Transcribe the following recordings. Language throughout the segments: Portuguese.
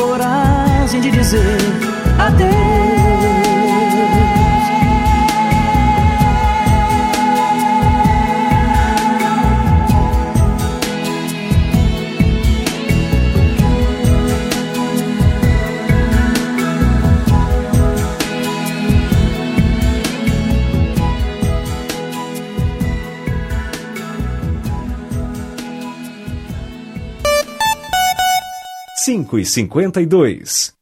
coragem de dizer adeus. Cinco e 52.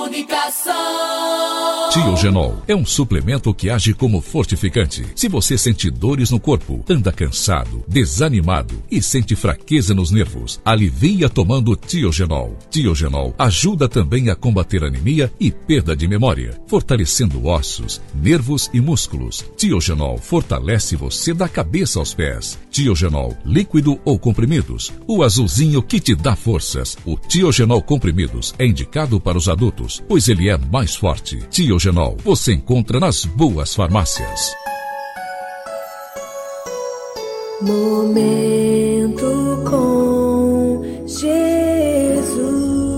Comunicação. Tiogenol é um suplemento que age como fortificante. Se você sente dores no corpo, anda cansado, desanimado e sente fraqueza nos nervos, alivia tomando Tiogenol. Tiogenol ajuda também a combater anemia e perda de memória, fortalecendo ossos, nervos e músculos. Tiogenol fortalece você da cabeça aos pés. Tiogenol, líquido ou comprimidos, o azulzinho que te dá forças. O Tiogenol comprimidos é indicado para os adultos, pois ele é mais forte. Tiogenol você encontra nas boas farmácias. Momento com Jesus.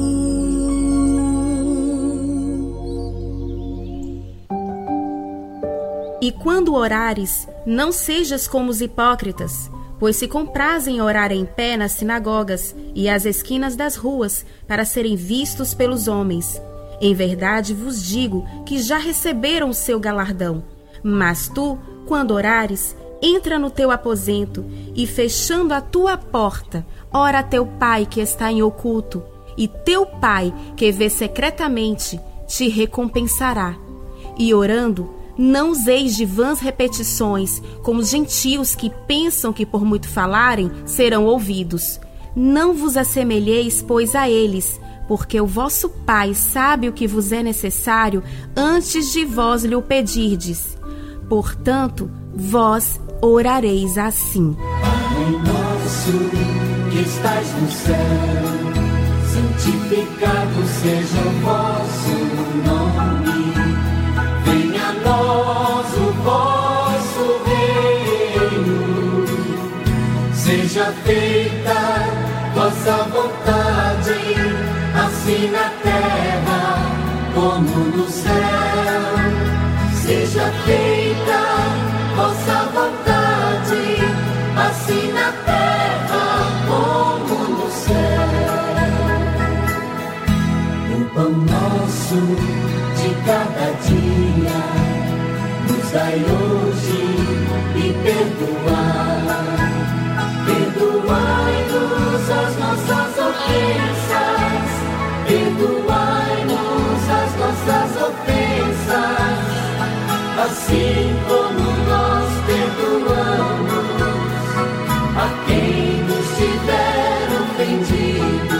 E quando orares, não sejas como os hipócritas, pois se comprazem orar em pé nas sinagogas e às esquinas das ruas, para serem vistos pelos homens. Em verdade vos digo que já receberam o seu galardão. Mas tu, quando orares, entra no teu aposento e, fechando a tua porta, ora a teu Pai que está em oculto, e teu Pai que vê secretamente te recompensará. E orando, não useis de vãs repetições, como os gentios que pensam que por muito falarem serão ouvidos. Não vos assemelheis, pois, a eles, porque o vosso Pai sabe o que vos é necessário antes de vós lhe o pedirdes. Portanto, vós orareis assim: Pai nosso que estais no céu, santificado seja o vosso nome. Venha a nós o vosso reino. Seja feita vossa vontade, assim na terra como no céu. Seja feita vossa vontade, assim na terra como no céu. O pão nosso de cada dia nos dai hoje e perdoai-nos as nossas ofensas, perdoai-nos as nossas ofensas, assim como nós perdoamos a quem nos tiver ofendido.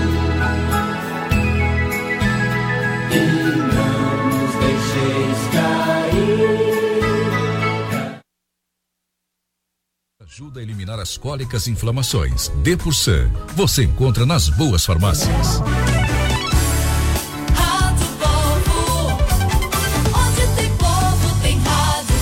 E não nos deixeis cair. Ajuda a eliminar as cólicas e inflamações. Depursan, você encontra nas boas farmácias. Rádio Povo. Onde tem povo, tem Rádio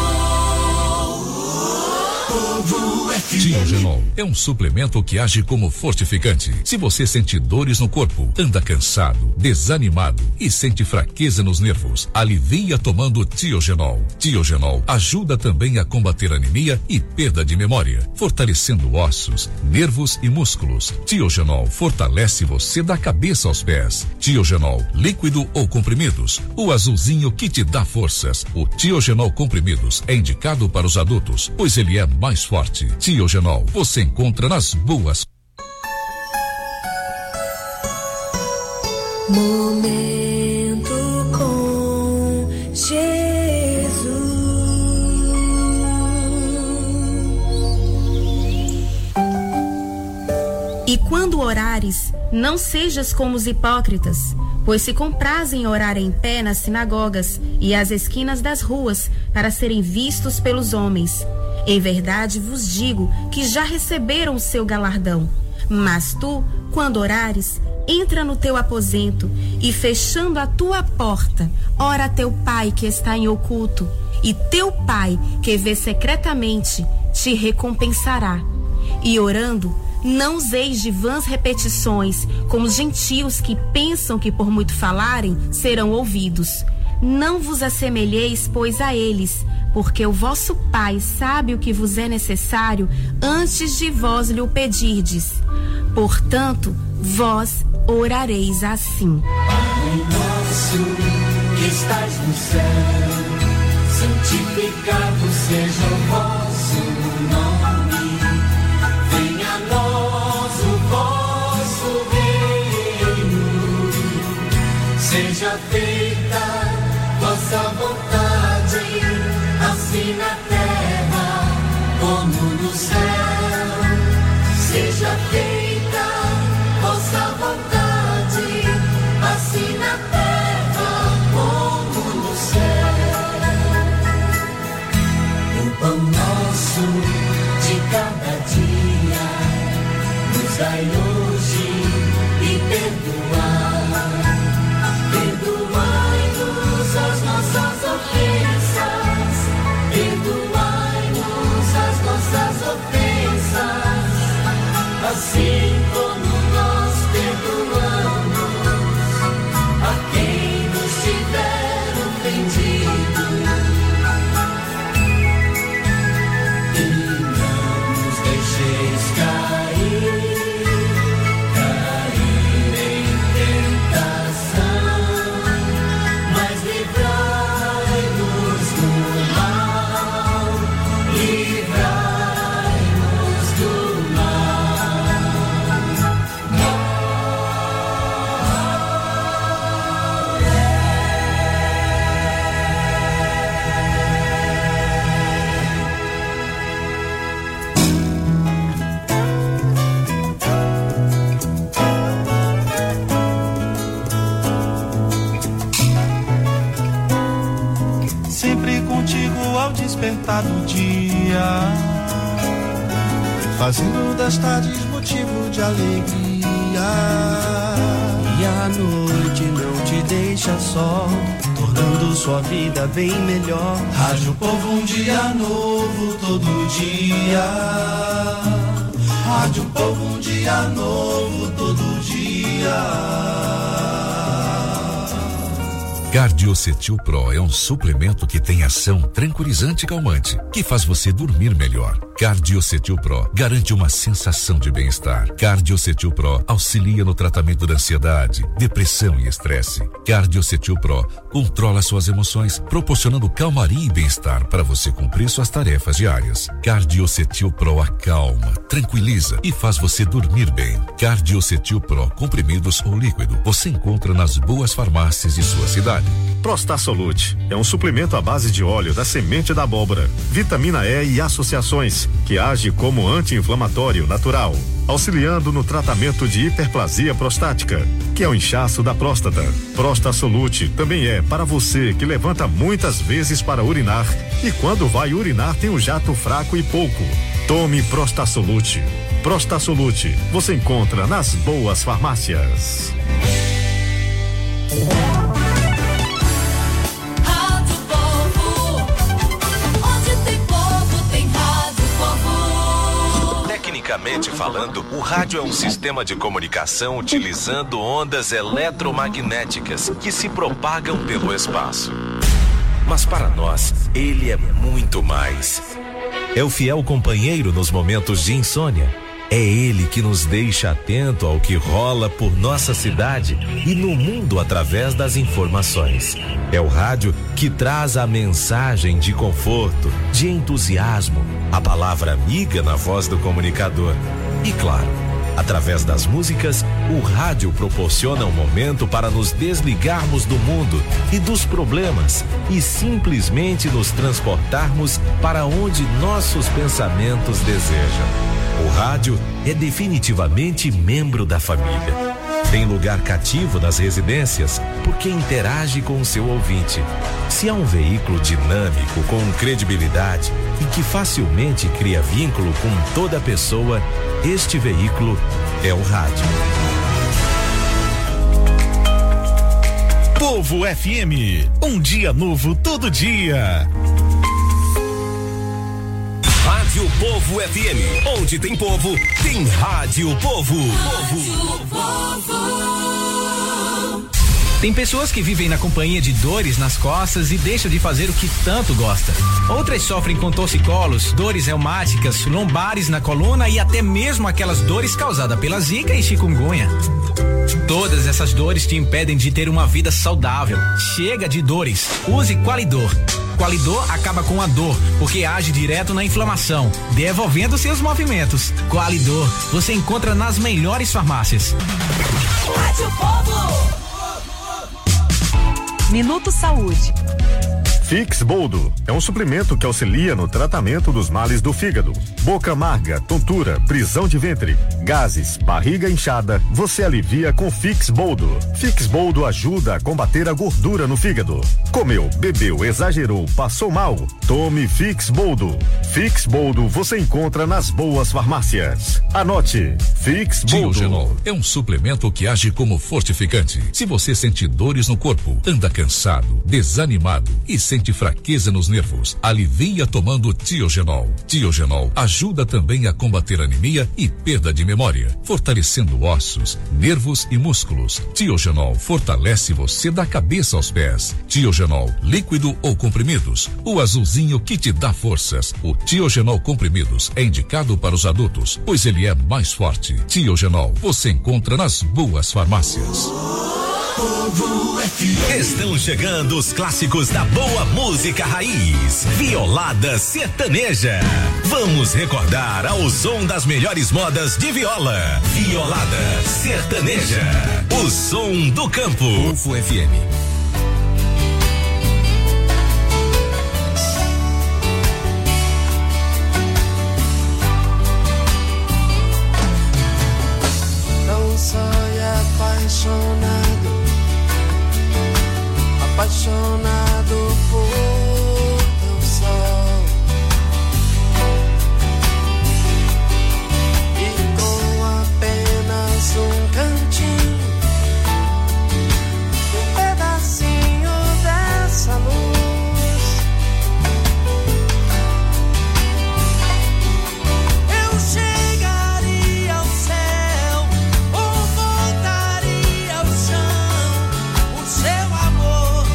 Povo. Tiogenol é um suplemento que age como fortificante. Se você sente dores no corpo, anda cansado, desanimado e sente fraqueza nos nervos, alivia tomando Tiogenol. Tiogenol ajuda também a combater anemia e perda de memória, fortalecendo ossos, nervos e músculos. Tiogenol fortalece você da cabeça aos pés. Tiogenol, líquido ou comprimidos, o azulzinho que te dá forças. O Tiogenol comprimidos é indicado para os adultos, pois ele é mais forte. Tiogenol você encontra nas boas. Momento com Jesus. E quando orares, não sejas como os hipócritas, pois se comprazem orar em pé nas sinagogas e às esquinas das ruas, para serem vistos pelos homens. Em verdade vos digo que já receberam o seu galardão. Mas tu, quando orares, entra no teu aposento e, fechando a tua porta, ora a teu Pai que está em oculto, e teu Pai que vê secretamente te recompensará. E orando, não useis de vãs repetições, como os gentios que pensam que por muito falarem serão ouvidos. Não vos assemelheis, pois, a eles, porque o vosso Pai sabe o que vos é necessário antes de vós lhe o pedirdes. Portanto, vós orareis assim: Pai nosso que estais no céu, santificado seja o vosso nome. Venha a nós o vosso reino. Seja feita vossa vontade, assim na terra como no céu. Seja feita vossa vontade, assim na terra como no céu. O pão nosso de cada dia nos dai hoje e perdoai-nos as nossas ofensas, perdoai-nos as nossas ofensas, assim como nós perdoamos a quem nos tiver ofendido. E não nos deixeis cair despertar do dia, fazendo das tardes motivo de alegria. E a noite não te deixa só, tornando sua vida bem melhor. Rádio Povo, um dia novo todo dia. Rádio Povo, um dia novo todo dia. Cardiocetil Pro é um suplemento que tem ação tranquilizante e calmante, que faz você dormir melhor. Cardiocetil Pro garante uma sensação de bem-estar. Cardiocetil Pro auxilia no tratamento da ansiedade, depressão e estresse. Cardiocetil Pro controla suas emoções, proporcionando calmaria e bem-estar para você cumprir suas tarefas diárias. Cardiocetil Pro acalma, tranquiliza e faz você dormir bem. Cardiocetil Pro comprimidos ou líquido você encontra nas boas farmácias de sua cidade. Prostasolute é um suplemento à base de óleo da semente da abóbora, vitamina E e associações, que age como anti-inflamatório natural, auxiliando no tratamento de hiperplasia prostática, que é o inchaço da próstata. Prostasolute também é para você que levanta muitas vezes para urinar e quando vai urinar tem um jato fraco e pouco. Tome Prostasolute. Prostasolute você encontra nas boas farmácias. Tecnicamente falando, o rádio é um sistema de comunicação utilizando ondas eletromagnéticas que se propagam pelo espaço. Mas para nós, ele é muito mais. É o fiel companheiro nos momentos de insônia. É ele que nos deixa atento ao que rola por nossa cidade e no mundo através das informações. É o rádio que traz a mensagem de conforto, de entusiasmo, a palavra amiga na voz do comunicador. E claro, através das músicas, o rádio proporciona um momento para nos desligarmos do mundo e dos problemas e simplesmente nos transportarmos para onde nossos pensamentos desejam. O rádio é definitivamente membro da família. Tem lugar cativo nas residências porque interage com o seu ouvinte. Se é um veículo dinâmico, com credibilidade e que facilmente cria vínculo com toda pessoa, este veículo é o rádio. Povo FM, um dia novo todo dia. Rádio Povo FM, onde tem povo, tem Rádio Povo. Tem pessoas que vivem na companhia de dores nas costas e deixam de fazer o que tanto gosta. Outras sofrem com torcicolos, dores reumáticas, lombares na coluna e até mesmo aquelas dores causadas pela zika e chikungunya. Todas essas dores te impedem de ter uma vida saudável. Chega de dores. Use Qualidor. Qualidor acaba com a dor, porque age direto na inflamação, devolvendo seus movimentos. Qualidor, você encontra nas melhores farmácias. Rádio Povo. Minuto Saúde. Fix Boldo é um suplemento que auxilia no tratamento dos males do fígado. Boca amarga, tontura, prisão de ventre, gases, barriga inchada, você alivia com Fix Boldo. Fix Boldo ajuda a combater a gordura no fígado. Comeu, bebeu, exagerou, passou mal? Tome Fix Boldo. Fix Boldo você encontra nas boas farmácias. Anote, Fix Boldo. Tiogenol é um suplemento que age como fortificante. Se você sente dores no corpo, anda cansado, desanimado e sente fraqueza nos nervos, alivia tomando Tiogenol. Tiogenol ajuda também a combater anemia e perda de memória, fortalecendo ossos, nervos e músculos. Tiogenol fortalece você da cabeça aos pés. Tiogenol, líquido ou comprimidos, o azulzinho que te dá forças. O Tiogenol comprimidos é indicado para os adultos, pois ele é mais forte. Tiogenol você encontra nas boas farmácias. Estão chegando os clássicos da boa música raiz. Violada Sertaneja. Vamos recordar ao som das melhores modas de viola. Violada Sertaneja. O som do campo. UFO FM. Não sai apaixonado por teu sol, e com apenas um cantinho, um pedacinho dessa luz, eu chegaria ao céu ou voltaria ao chão, o seu amor.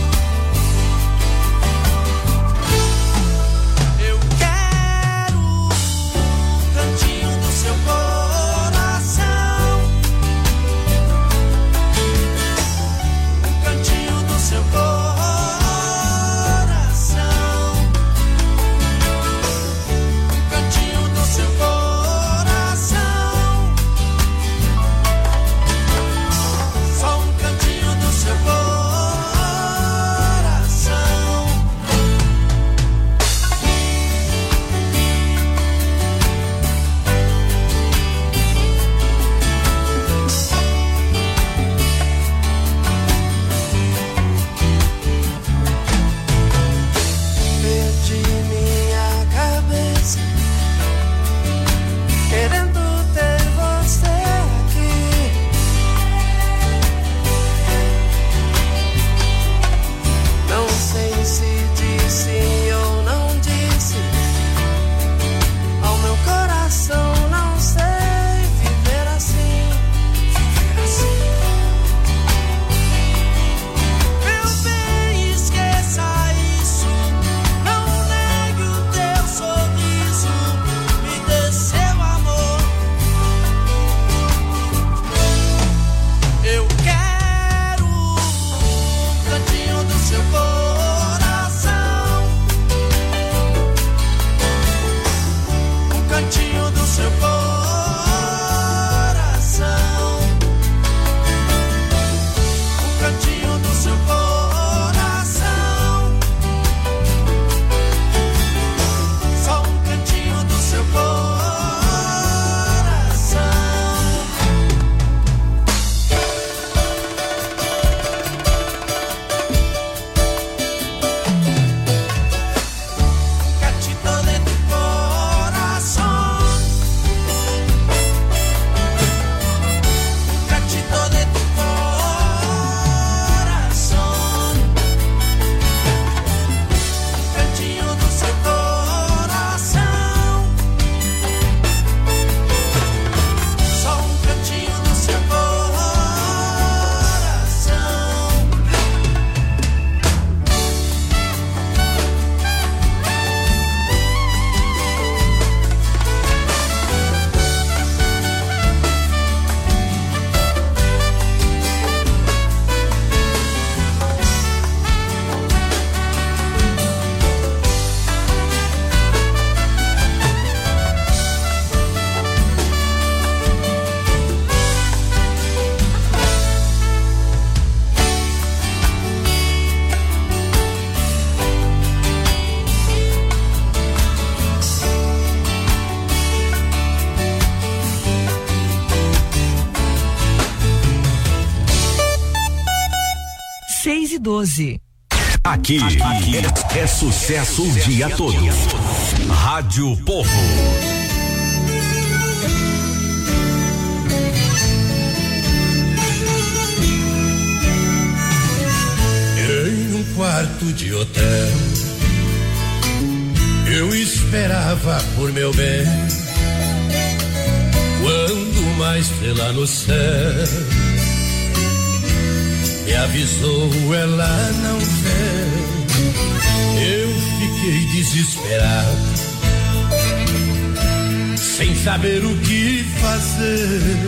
6:12. Aqui é sucesso o dia todo. Rádio Povo. Em um quarto de hotel, eu esperava por meu bem, quando uma estrela no céu me avisou, ela não veio. Eu fiquei desesperado, sem saber o que fazer,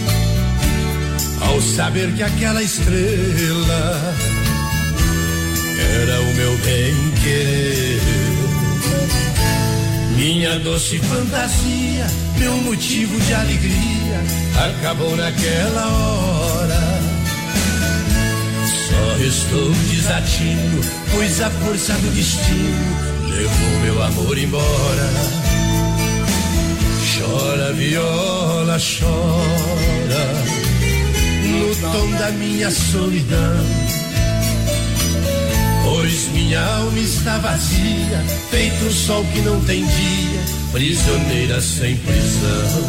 ao saber que aquela estrela era o meu bem-querer. Minha doce fantasia, meu motivo de alegria, acabou naquela hora. Só restou desatino, pois a força do destino levou meu amor embora. Chora, viola, chora, no tom da minha solidão, pois minha alma está vazia, feito o sol que não tem dia, prisioneira sem prisão.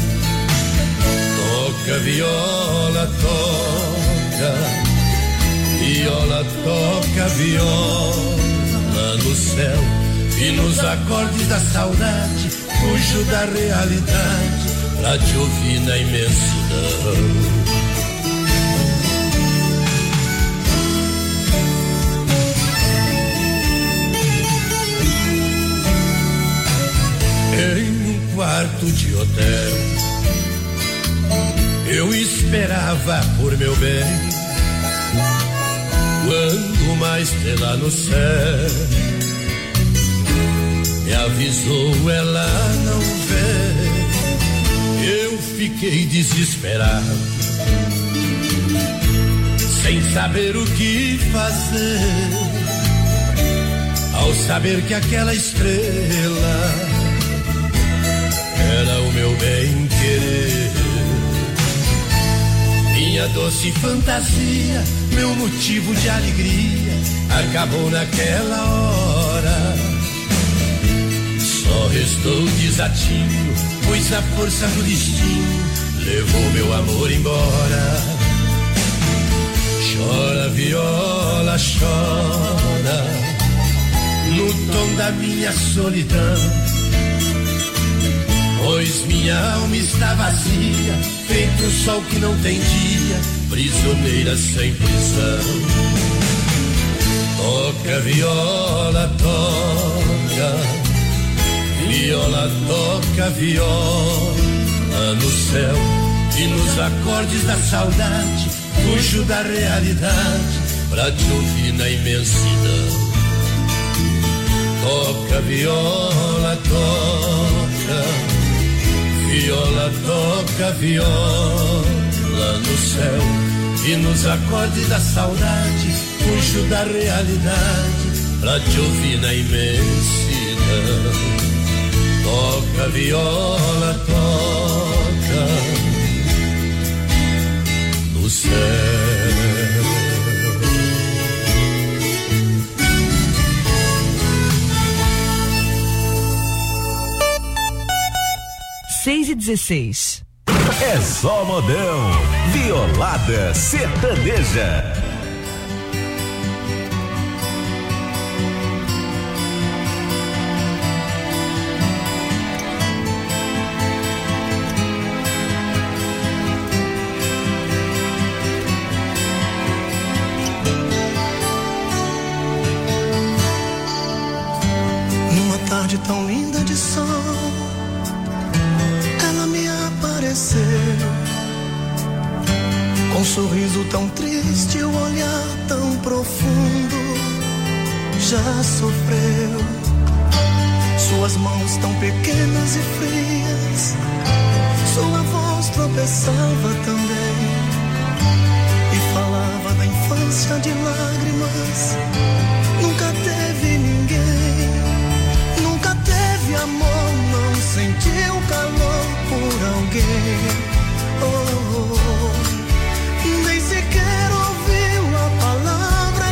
Toca, viola, toca, viola, toca, viola no céu e nos acordes da saudade, fujo da realidade pra te ouvir na imensidão. Em um quarto de hotel, eu esperava por meu bem, quando uma estrela no céu me avisou, ela não veio. Eu fiquei desesperado, sem saber o que fazer, ao saber que aquela estrela era o meu bem-querer. Minha doce fantasia, meu motivo de alegria, acabou naquela hora. Só restou desatino, pois a força do destino levou meu amor embora. Chora, viola, chora, no tom da minha solidão, pois minha alma está vazia, feito o sol que não tem dia, prisioneira sem prisão. Toca, viola, toca, viola, toca, viola no céu e nos acordes da saudade, fujo da realidade pra te ouvir na imensidão. Toca, viola, toca, viola, toca, viola no céu e nos acordes da saudade, fujo da realidade pra te ouvir na imensidão. Toca, viola, toca no céu. 6:16. É só modão, Violada Sertaneja. Numa tarde tão linda de sol, com um sorriso tão triste, o olhar tão profundo, já sofreu. Suas mãos tão pequenas e frias, sua voz tropeçava também e falava da infância de lágrimas. Nunca teve ninguém, nunca teve amor, não sentiu calor por alguém. Oh, oh, oh. Nem sequer ouviu a palavra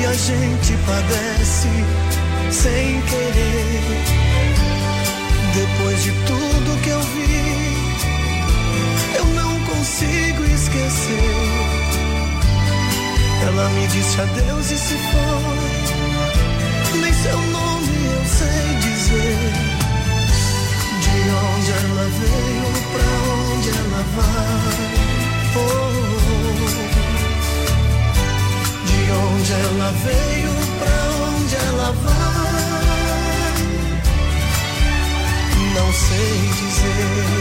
a gente padece sem querer. Depois de tudo que eu vi, eu não consigo esquecer. Ela me disse adeus e se foi. Nem seu nome eu sei dizer. De onde ela veio, pra onde ela vai. De onde ela veio, pra onde ela vai, não sei dizer.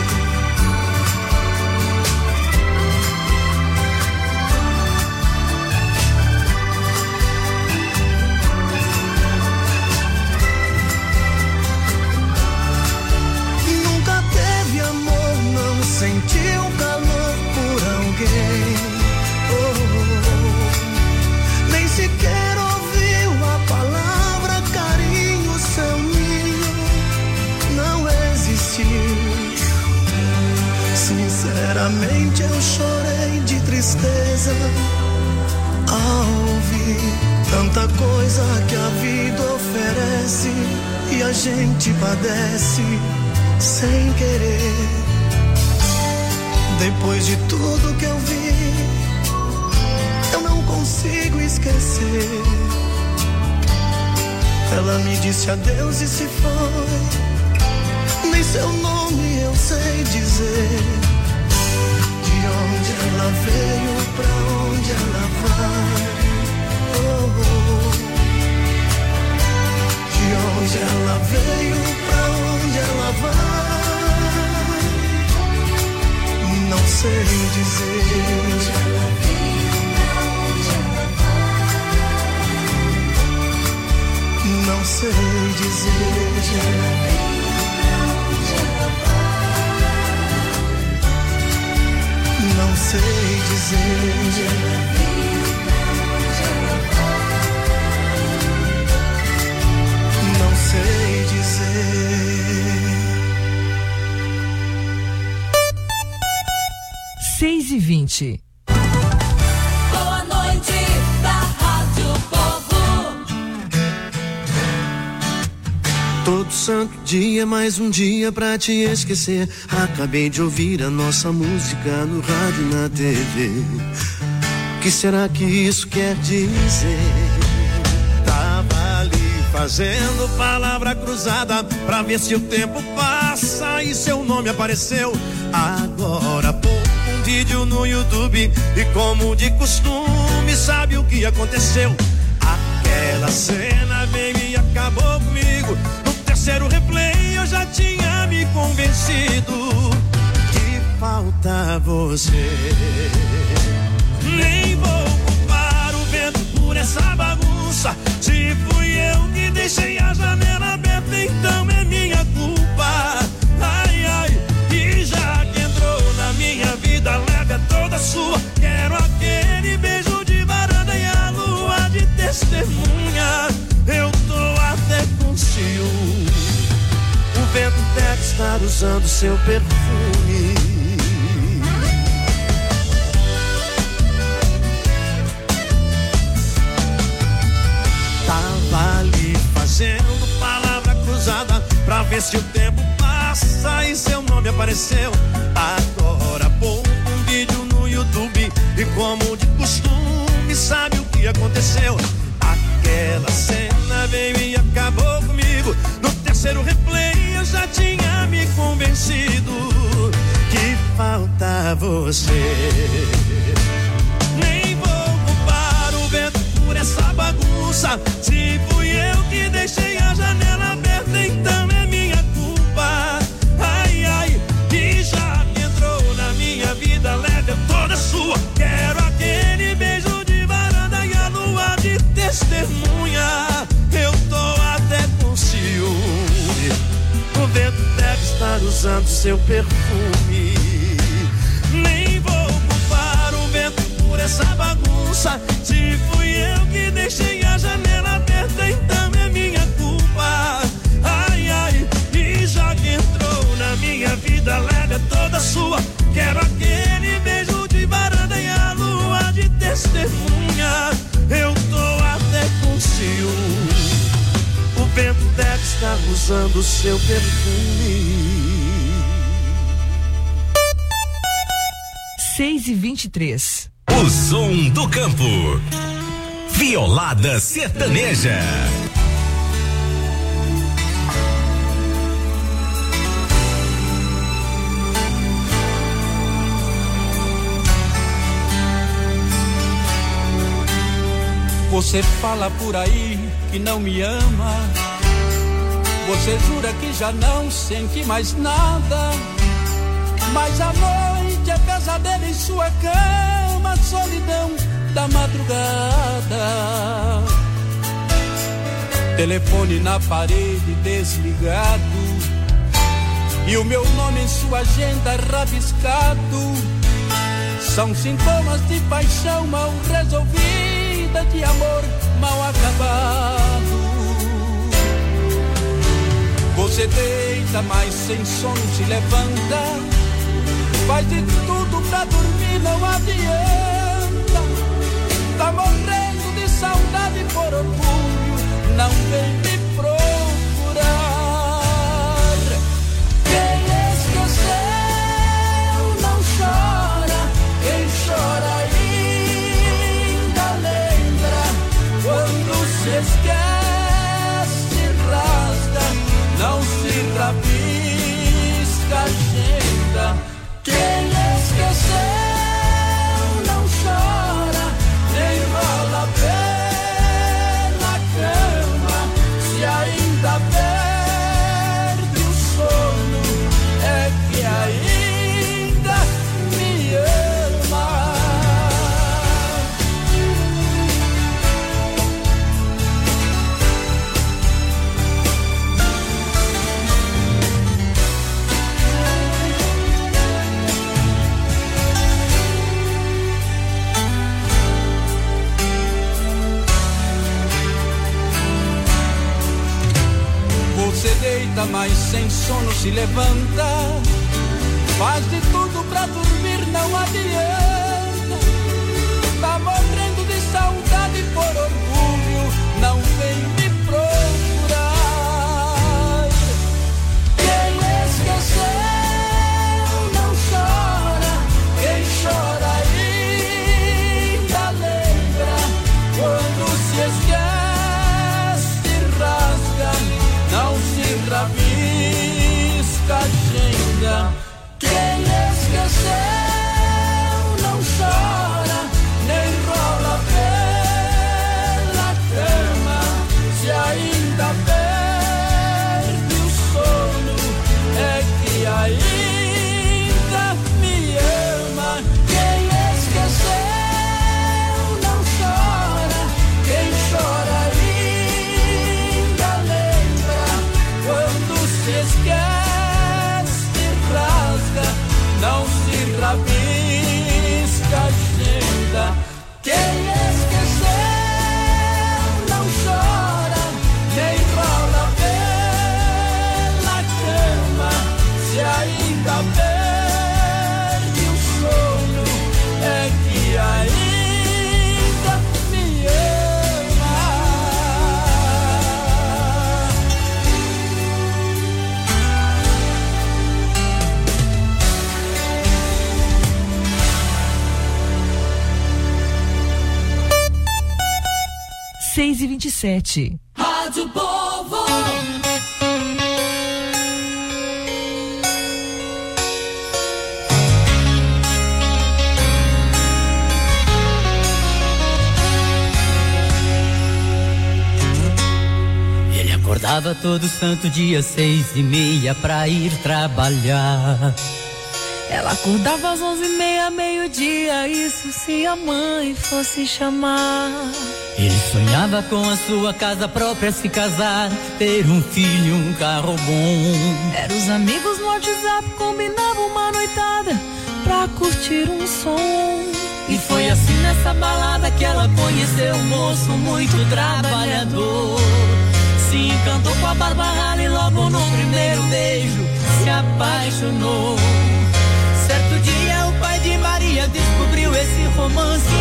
Nunca teve amor, não sentiu calor por alguém. Nem sequer ouviu a palavra carinho, seu ninho não existiu. Sinceramente eu chorei de tristeza ao ouvir tanta coisa que a vida oferece e a gente padece sem querer. Depois de tudo que eu vi, eu não consigo esquecer. Ela me disse adeus e se foi. Nem seu nome eu sei dizer. De onde ela veio, pra onde ela vai. De onde ela veio, pra onde ela vai, não sei dizer. Não sei dizer. Não sei dizer. Não sei dizer. 6h20. Boa noite da Rádio Povo. Todo santo dia, mais um dia pra te esquecer. Acabei de ouvir a nossa música no rádio e na TV. O que será que isso quer dizer? Tava ali fazendo palavra cruzada pra ver se o tempo passa e seu nome apareceu. Agora pô um vídeo no YouTube e como de costume sabe o que aconteceu. Aquela cena veio e acabou comigo. No terceiro replay eu já tinha me convencido que falta você. Nem vou culpar o vento por essa bagunça. Se fui eu que deixei a janela aberta, então é minha culpa. Ai, ai, e já que entrou na minha vida, leve a toda sua. Quero aquele beijo de varanda e a lua de testemunha. Eu tô até com ciúme. O vento deve estar usando seu perfume. Tava ali fazendo palavra cruzada pra ver se o tempo passa e seu nome apareceu. Agora pô um vídeo no YouTube e como de costume sabe o que aconteceu. Aquela cena veio e acabou comigo. No terceiro replay eu já tinha me convencido que falta você. Nem vou culpar o vento por essa bagunça. Se fui eu que deixei a janela aberta, então é minha culpa. Ai, ai, e já que entrou na minha vida, leve a toda sua. Quero aquele beijo de varanda e a lua de testemunha. Eu tô até com ciúme. O vento deve estar usando seu perfume. Nem vou culpar o vento por essa bagunça. Se fui eu que deixei a janela aberta, então é minha culpa. Ai, ai, e já que entrou na minha vida, leve a toda sua. Quero aquele beijo de varanda e a lua de testemunha. Eu tô até com está usando seu perfume. 6h23. O som do campo. Violada Sertaneja. Você fala por aí que não me ama. Você jura que já não sente mais nada. Mas a noite é pesadelo em sua cama, solidão da madrugada. Telefone na parede desligado e o meu nome em sua agenda rabiscado. São sintomas de paixão mal resolvida, de amor mal acabado. Você deita, mas sem sono se levanta. Faz de tudo pra dormir, não adianta. Tá morrendo de saudade por orgulho, não vem me procurar. Quem esqueceu não chora, quem chora ainda lembra. Quando se esquece, rasga, não se rabisca a agenda. Quem esqueceu não chora, nem rola pela cama. Se ainda perde o sono, é que ainda me ama. Você deita, mas sem sono se levanta. Faz de tudo pra dormir, não adianta. Tá morrendo de saudade por orgulho, não vem me procurar. Quem esqueceu não chora, quem chora ainda lembra. Quando se esquece, rasga, não se rabisca a agenda. Quem esqueceu não chora, nem rola pela cama. Se ainda perde o sono, é que ainda me ama. Quem esqueceu não chora, quem chora ainda lembra. Quando se esquece, rasga, não se rabisca a agenda. Quem esqueceu não chora, nem rola pela cama. Se ainda perde o sono, é que ainda me ama. 6h27. Rádio Povo. Ele acordava todo santo dia 6h30 pra ir trabalhar. Ela acordava às 11h30, meio-dia, isso se a mãe fosse chamar. Ele sonhava com a sua casa própria, se casar, ter um filho, um carro bom. Eram os amigos no WhatsApp, combinavam uma noitada pra curtir um som. E foi assim nessa balada que ela conheceu um moço muito trabalhador. Se encantou com a barba rala e logo no primeiro beijo se apaixonou. Certo dia o pai de Maria descobriu esse romance e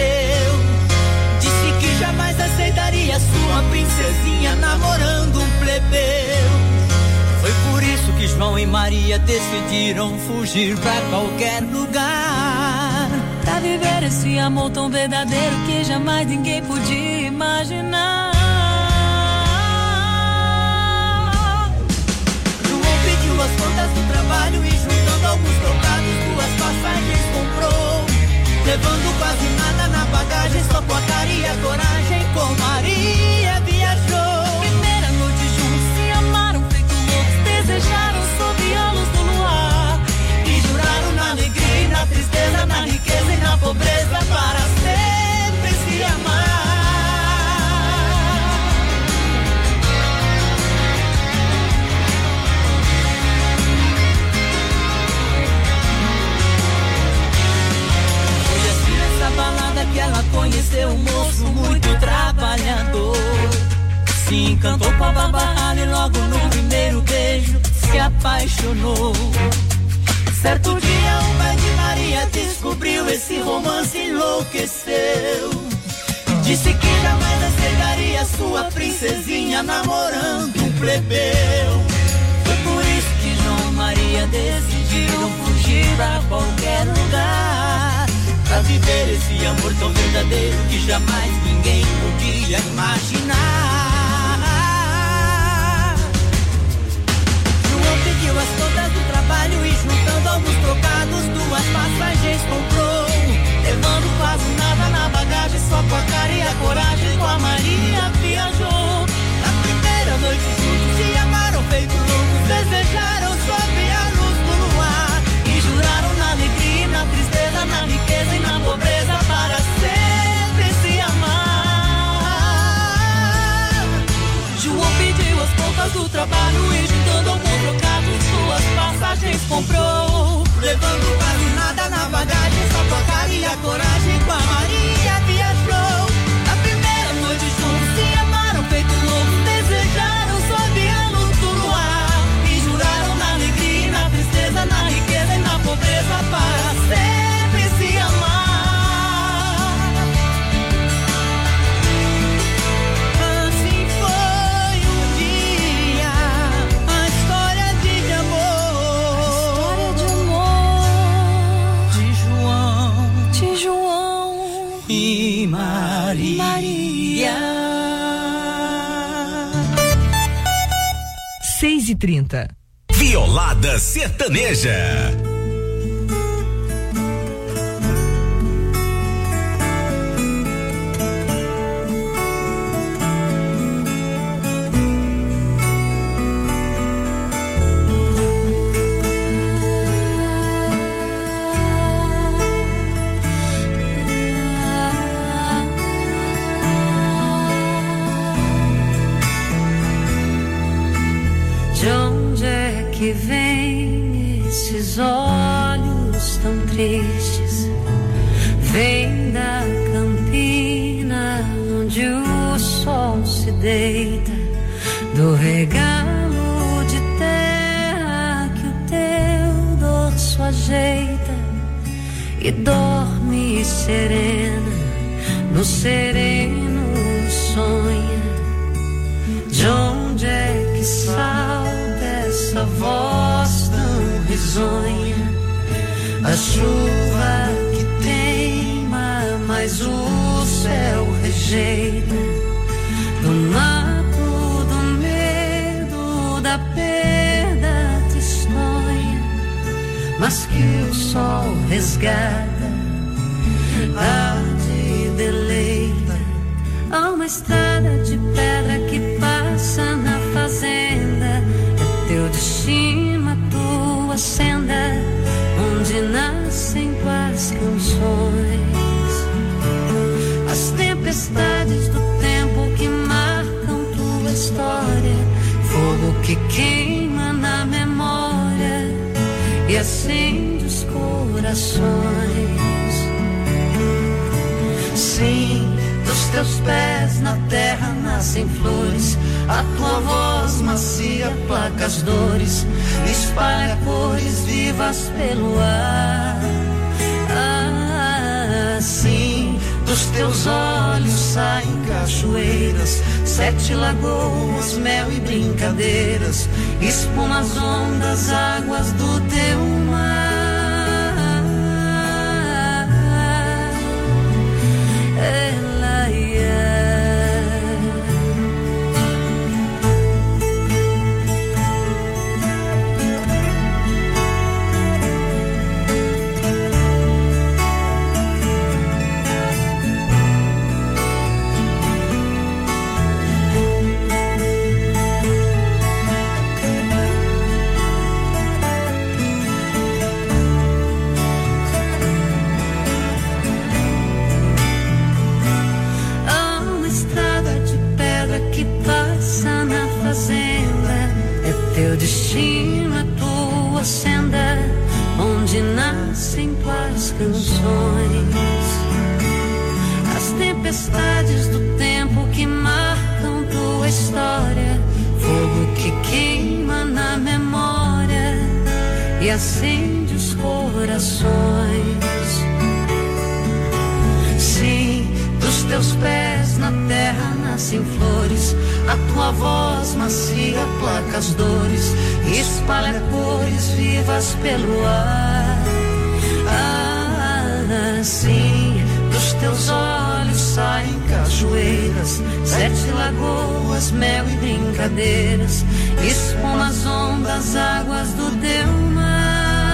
enlouqueceu. Disse que jamais aceitaria sua princesinha namorando um plebe. plebeu. Foi por isso que João e Maria decidiram fugir pra qualquer lugar, pra viver esse amor tão verdadeiro que jamais ninguém podia imaginar. João pediu as contas do trabalho e juntando alguns trocados, 2 passagens comprou, levando quase nada na bagagem, só porcaria, coragem, com Maria viajou. Primeira noite juntos se amaram, feito loucos, desejaram sob a luz do luar, e juraram na alegria e na tristeza, na riqueza e na pobreza, para sempre se amar. Foi assim nessa balada que ela conheceu um moço muito trabalhador. Se encantou com a Barbara e logo no primeiro beijo se apaixonou. Certo dia o pai de Maria descobriu esse romance e enlouqueceu. Disse que jamais aceitaria sua princesinha namorando um plebeu. Foi por isso que João e Maria decidiram fugir pra qualquer lugar, pra viver esse amor tão verdadeiro que jamais ninguém podia imaginar. João pediu as contas do trabalho e juntando alguns trocados, 2 passagens comprou, levando quase nada na bagagem, só porcaria, coragem, com a Maria viajou. Na primeira noite juntos se amaram, feito loucos, desejaram sob a luz do luar, e juraram na alegria e na tristeza, na riqueza e na pobreza, para sempre se amar. João pediu as contas do trabalho e juntando alguns trocados, 2 passagens comprou, levando quase nada na bagagem, só porcaria, coragem, com a Maria viajou. Na primeira noite juntos se amaram, feito loucos, desejaram sob a luz do luar, e juraram na alegria e na tristeza, na riqueza e na pobreza, para sempre se amar. Assim foi um dia, a história de amor, de João e Maria. 6h30. Violada Sertaneja. De onde é que vem esses olhos tão tristes? Vem da campina onde o sol se deita, do regalo de terra que o teu dorso ajeita, e dorme serena, no sereno sonha. De onde é que salta essa voz tão risonha? A chuva que teima, mas o céu rejeita. Do mato, do medo, da perda tristonha, mas que o sol resgata, arde e deleita. Há uma estrada de pedra que passa na fazenda, é teu destino, a tua senda, onde nascem tuas canções. As tempestades do tempo que marcam tua história, fogo que queima na memória e acende os corações. Sim, dos teus pés na terra nascem flores, a tua voz macia placa as dores, espalha cores vivas pelo ar. Assim, dos teus olhos saem cachos cachoeiras, 7 lagoas, mel e brincadeiras, espuma as ondas, águas do teu mar. Teu destino é tua senda, onde nascem tuas canções. As tempestades do tempo que marcam tua história, fogo que queima na memória e acende os corações. Sim, dos teus pés na terra nascem flores, a tua voz macia aplaca as dores, espalha cores vivas pelo ar. Sim, dos teus olhos saem cachoeiras, 7 lagoas, mel e brincadeiras, espuma as ondas, águas do teu mar.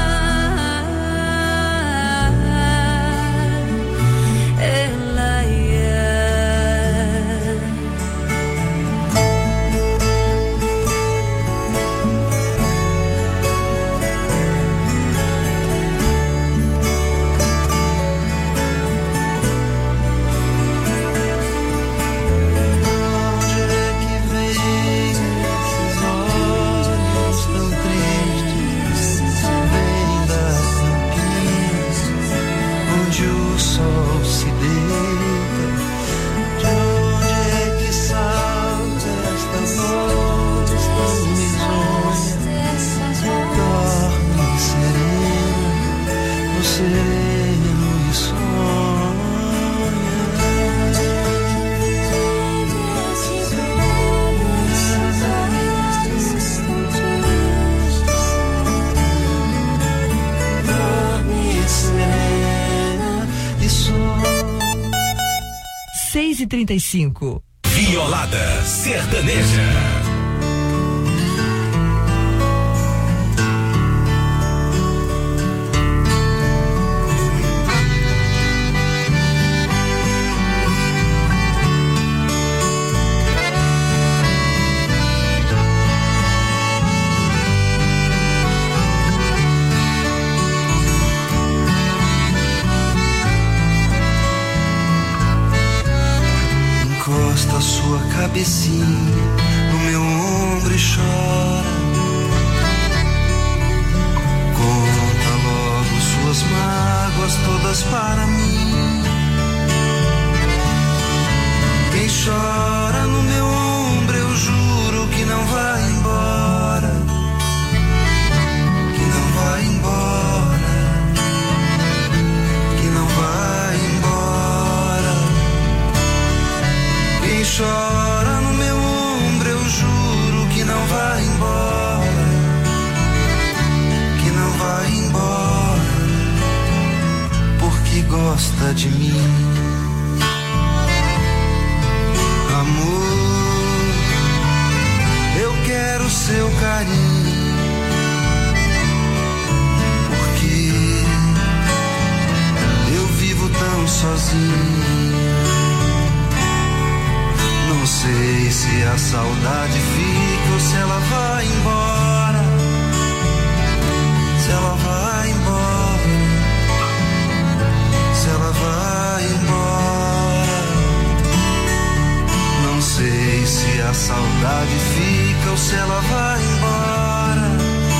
e 35. Violada Sertaneja. Encosta sua cabecinha no meu ombro e chora. Conta logo suas mágoas todas para mim. Quem chora no meu ombro, eu juro que não vai embora. Que não vai embora. Que não vai embora. Quem chora no meu ombro, eu juro que não vai embora. Que não vai embora. Porque gosta de mim. Amor, eu quero seu carinho, porque eu vivo tão sozinho. Não sei se a saudade fica ou se ela vai embora. Se ela vai embora. Se ela vai embora. Não sei se a saudade fica ou se ela vai embora.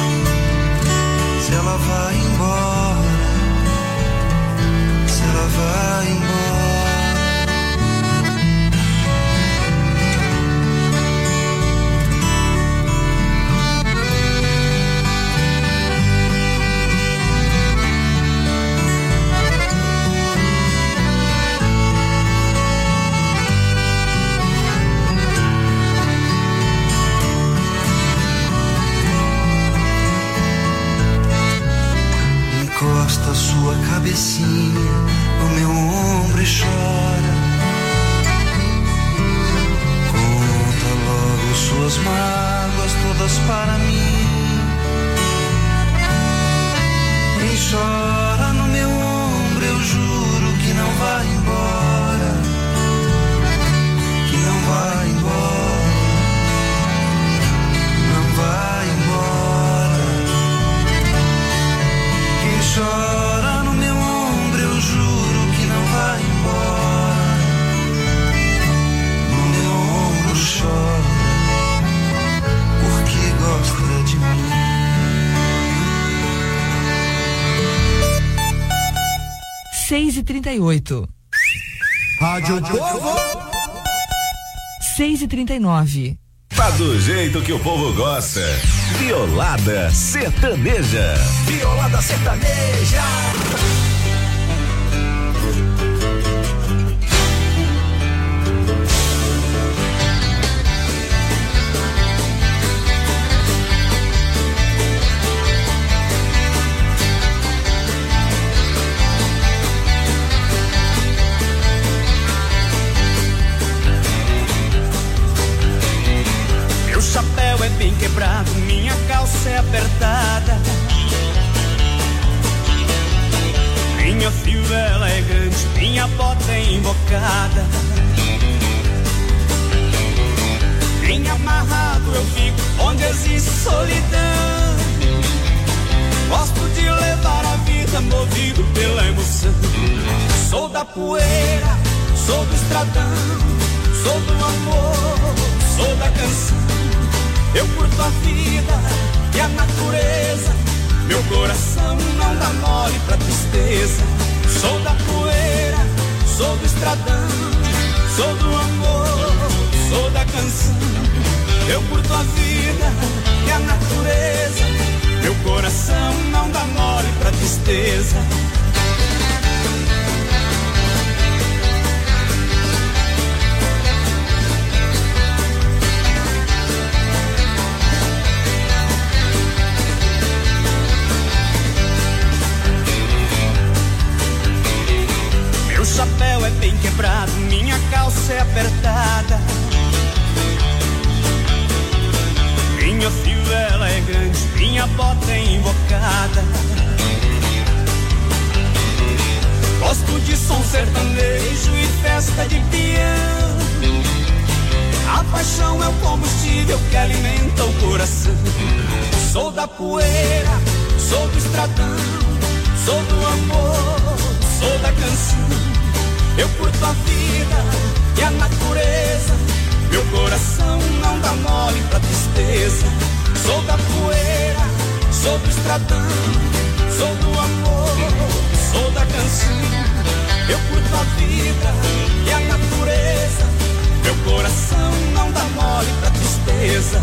Se ela vai embora. Se ela vai embora. cabecinha no meu ombro e chora. Conta logo suas mágoas todas para mim. Quem chora no meu ombro, eu juro que não vai embora, que não vai embora, não vai embora. Quem chora no meu ombro, eu juro que não vai embora, no meu ombro chora, porque gosta de mim. Seis e 38. Rádio Povo. 6h39. Tá do jeito que o povo gosta. Violada Sertaneja. Violada Sertaneja. Chapéu é bem quebrado, minha calça é apertada, minha fivela é grande, minha bota é invocada. Bem amarrado eu fico onde existe solidão. Gosto de levar a vida movido pela emoção. Sou da poeira, sou do estradão, sou do amor, sou da canção. Eu curto a vida e a natureza, meu coração não dá mole pra tristeza. Sou da poeira, sou do estradão, sou do amor, sou da canção. Eu curto a vida e a natureza, meu coração não dá mole pra tristeza. Meu chapéu é bem quebrado, minha calça é apertada, minha fivela é grande, minha bota é invocada. Gosto de som sertanejo e festa de peão. A paixão é o combustível que alimenta o coração. Sou da poeira, sou do estradão, sou do amor, sou da canção. Eu curto a vida e a natureza, meu coração não dá mole pra tristeza. Sou da poeira, sou do estradão, sou do amor, sou da canção. Eu curto a vida e a natureza, meu coração não dá mole pra tristeza.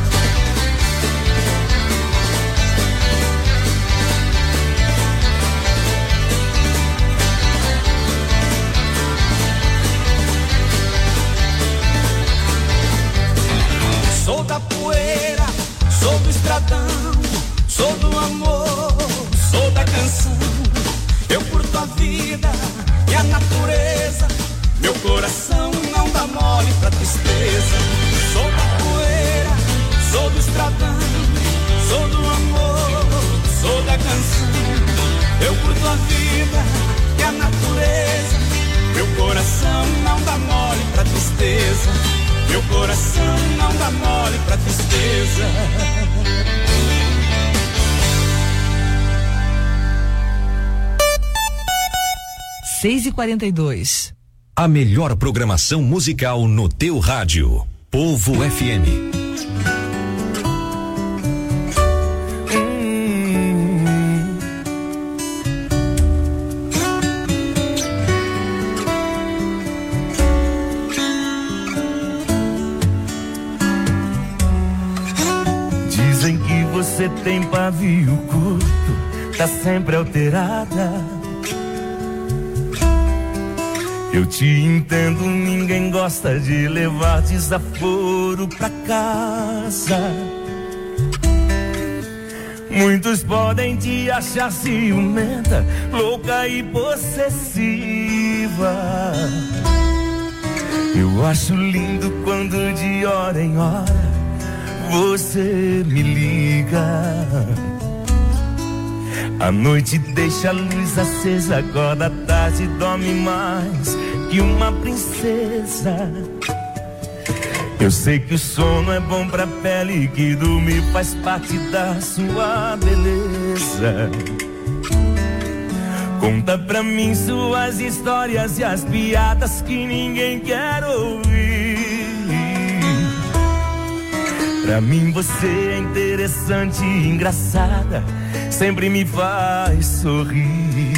Sou da poeira, sou do estradão, sou do amor, sou da canção. Eu curto a vida e a natureza, meu coração não dá mole pra tristeza. Sou da poeira, sou do estradão, sou do amor, sou da canção. Eu curto a vida e a natureza, meu coração não dá mole pra tristeza. Meu coração não dá mole pra tristeza. 6h42. A melhor programação musical no teu rádio. Povo FM. Dizem que você tem pavio curto, tá sempre alterada. Eu te entendo, ninguém gosta de levar desaforo pra casa. Muitos podem te achar ciumenta, louca e possessiva. Eu acho lindo quando de hora em hora você me liga. A noite deixa a luz acesa, acorda à tarde, dorme mais que uma princesa. Eu sei que o sono é bom pra pele, que dormir faz parte da sua beleza. Conta pra mim suas histórias e as piadas que ninguém quer ouvir. Pra mim você é interessante e engraçada, sempre me faz sorrir.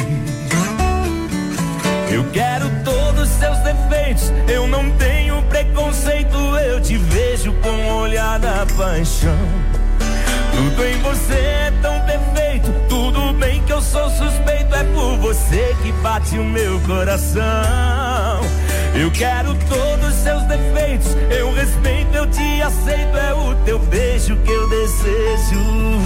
Eu quero todos os seus defeitos, eu não tenho preconceito, eu te vejo com um olhar da paixão. Tudo em você é tão perfeito, tudo bem que eu sou suspeito, é por você que bate o meu coração. Eu quero todos os seus defeitos, eu respeito, eu te aceito, é o teu beijo que eu desejo.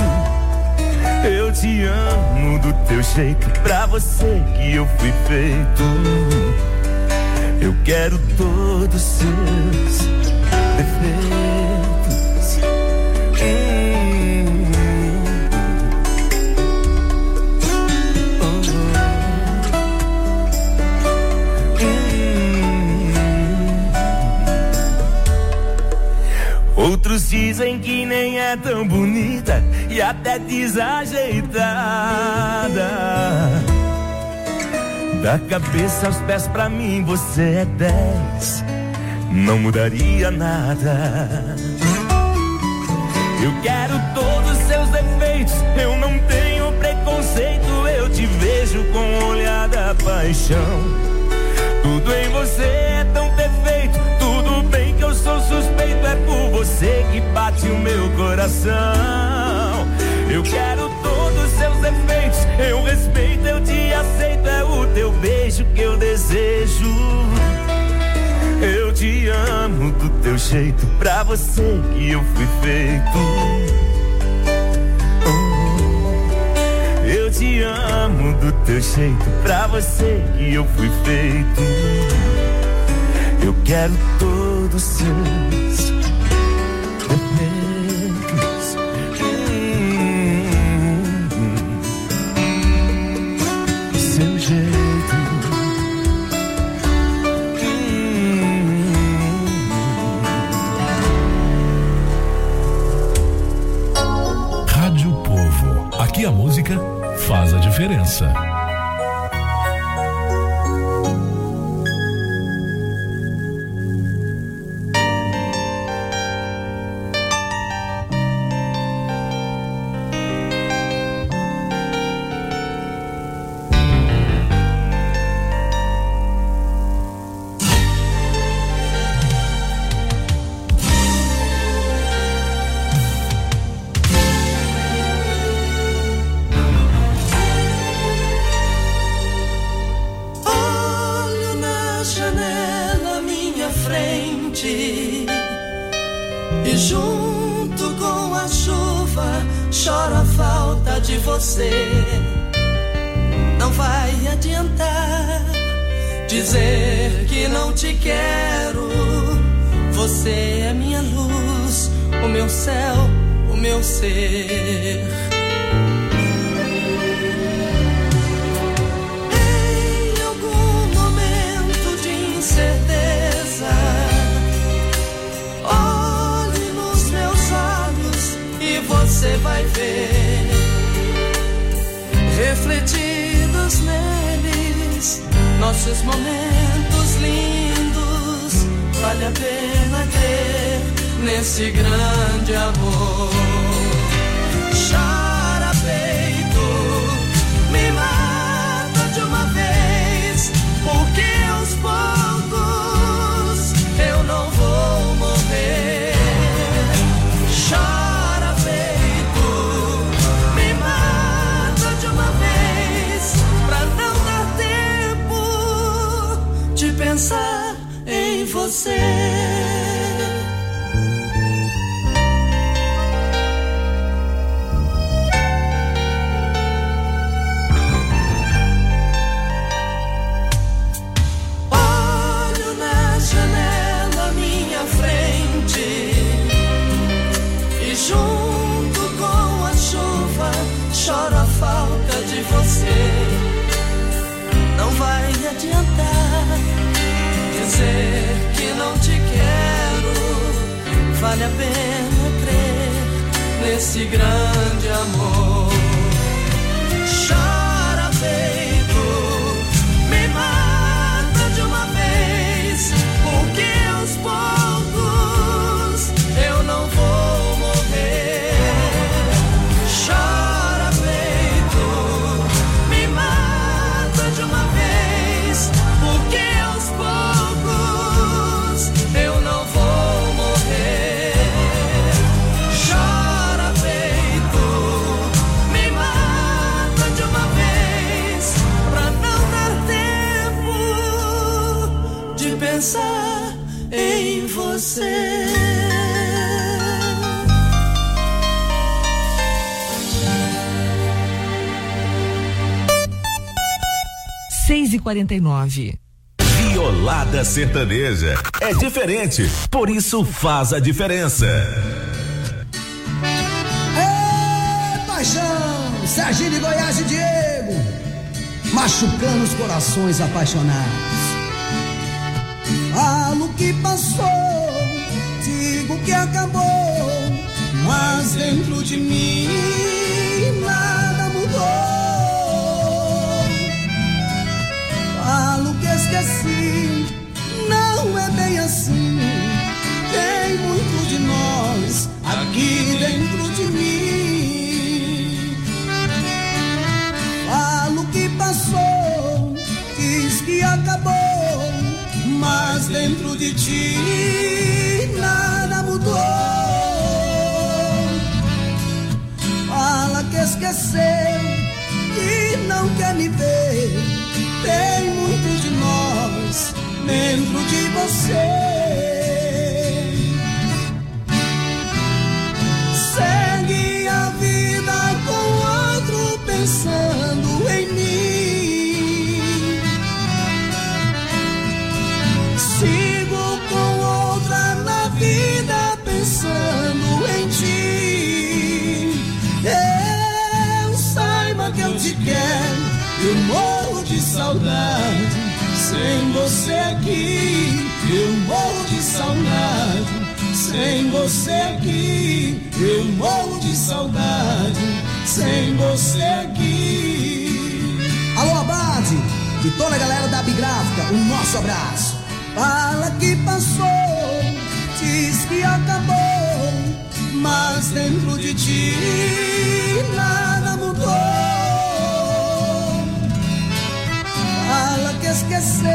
Eu te amo do teu jeito, pra você que eu fui feito. Eu quero todos os seus defeitos. Outros dizem que nem é tão bonita e até desajeitada. Da cabeça aos pés pra mim você é 10, não mudaria nada. Eu quero todos os seus defeitos, eu não tenho preconceito, eu te vejo com um olhar da paixão. Tudo em você é tão perfeito, tudo bem que eu sou suspeito, é por você que bate o meu coração. Eu quero todos os seus defeitos, eu respeito, eu te aceito, é o teu beijo que eu desejo. Eu te amo do teu jeito, pra você que eu fui feito. Eu te amo do teu jeito, pra você que eu fui feito. Eu quero todos os seus defeitos. Seu jeito. Rádio Povo. Aqui a música faz a diferença. E junto com a chuva choro a falta de você. Não vai adiantar dizer que não te quero. Você é minha luz, o meu céu, o meu ser. Em algum momento de incerteza, olhe nos meus olhos e você vai ver, refletidos neles, nossos momentos lindos. Vale a pena crer nesse grande amor. Chora peito, me mata de uma vez, porque aos poucos eu não vou morrer. Chora peito, me mata de uma vez, pra não dar tempo de pensar em você. dizer que não te quero, vale a pena crer nesse grande amor. Chora peito, me mata de uma vez, porque aos poucos eu não vou morrer. Chora peito, me mata de uma vez, porque aos poucos eu não vou morrer. Chora peito, me mata de uma vez, pra não dar tempo de pensar em você. 6h49. Violada sertaneja. É diferente, por isso faz a diferença. É paixão, Serginho de Goiás e Diego, machucando os corações apaixonados. Falo que passou, digo que acabou, mas dentro de mim nada mudou. Falo que esqueci, não é bem assim. Tem muito de nós aqui dentro de mim. Falo que passou, diz que acabou, mas dentro de ti nada mudou. Fala que esqueceu, que não quer me ver. Tem muito de nós dentro de você. Segue a vida com outro pensando em mim. Sigo com outra na vida pensando em ti. Eu saiba que eu te quero, eu morro de saudade sem você aqui. Eu morro de saudade sem você aqui. Eu morro de saudade sem você aqui. Alô, Abade, e toda a galera da Bigráfica, o nosso abraço. Fala que passou, diz que acabou, mas dentro de ti nada mudou. Fala que esqueceu,